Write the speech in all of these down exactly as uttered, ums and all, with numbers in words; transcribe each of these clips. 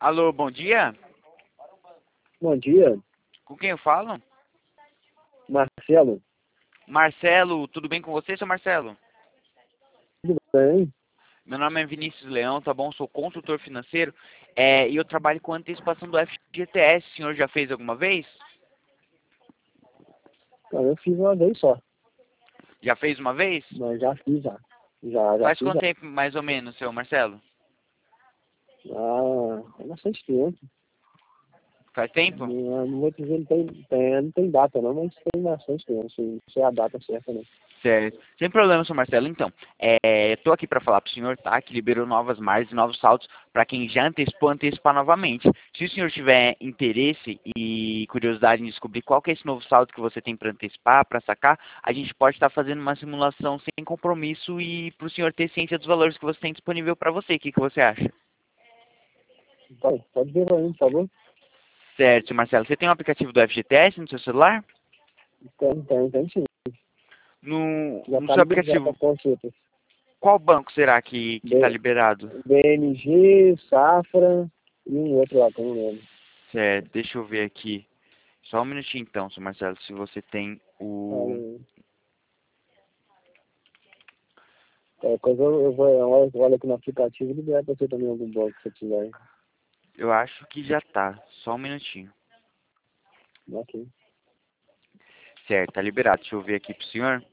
Alô, bom dia. Bom dia, Com quem eu falo? Marcelo. Marcelo, tudo bem com você, seu Marcelo? Tudo bem? Meu nome é Vinícius Leão, tá bom? Sou consultor financeiro é, e eu trabalho com antecipação do F G T S. O senhor já fez alguma vez? Cara, eu fiz uma vez só, Já fez uma vez? mas já fiz já. Já, já Faz fiz quanto já. tempo, mais ou menos, seu Marcelo? Ah, é bastante tempo. Faz tempo? Não, não vou dizer, não tem, tem, não tem data não, mas tem bastante tempo. Não sei a data certa, né? Certo. Sem problema, seu Marcelo. Então, é, estou aqui para falar para o senhor, tá? Que liberou novas margens e novos saldos para quem já antecipou, antecipar novamente. Se o senhor tiver interesse e curiosidade em descobrir qual que é esse novo saldo que você tem para antecipar, para sacar, a gente pode estar fazendo uma simulação sem compromisso e para o senhor ter ciência dos valores que você tem disponível para você. O que, que você acha? Pode, pode ver pra mim, por favor? Certo, seu Marcelo. Você tem um aplicativo do F G T S no seu celular? Tem, tem, tem sim. No, Já no tá seu liberado aplicativo, a consulta. qual banco será que que está B- liberado? BMG, Safra e um outro lá, que eu não lembro. Certo, deixa eu ver aqui. Só um minutinho então, seu Marcelo, se você tem o... Aí, qualquer coisa eu, eu vou, eu olho eu olho aqui no aplicativo e libero pra você também algum banco que você tiver. Eu acho que já tá. Só um minutinho. Ok. Certo, tá liberado. Deixa eu ver aqui pro senhor.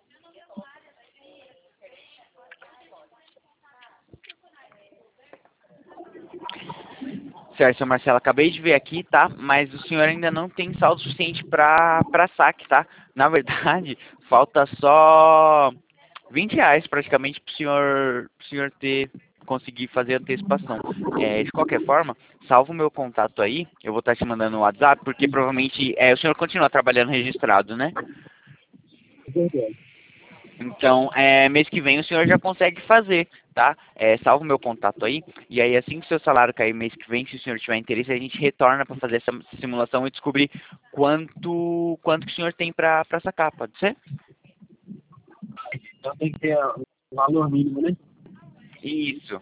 Certo, seu Marcelo, acabei de ver aqui, tá? Mas o senhor ainda não tem saldo suficiente pra, pra saque, tá? Na verdade, falta só vinte reais praticamente pro senhor, pro senhor ter, conseguir fazer a antecipação. É, de qualquer forma, salva o meu contato aí, eu vou estar te mandando no WhatsApp, porque provavelmente é, o senhor continua trabalhando registrado, né? Verdade. Então, é, mês que vem o senhor já consegue fazer, tá? É, salva o meu contato aí, e aí assim que o seu salário cair mês que vem, se o senhor tiver interesse, a gente retorna para fazer essa simulação e descobrir quanto, quanto que o senhor tem para para sacar, pode ser? Então tem que ter um valor mínimo, né? Isso.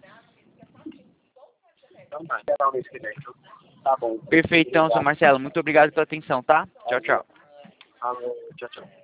Então tá, esperar o mês que vem. Então, tá bom. Perfeitão, seu Obrigado. Marcelo. Muito obrigado pela atenção, tá? Tchau, tchau. Falou, tchau, tchau.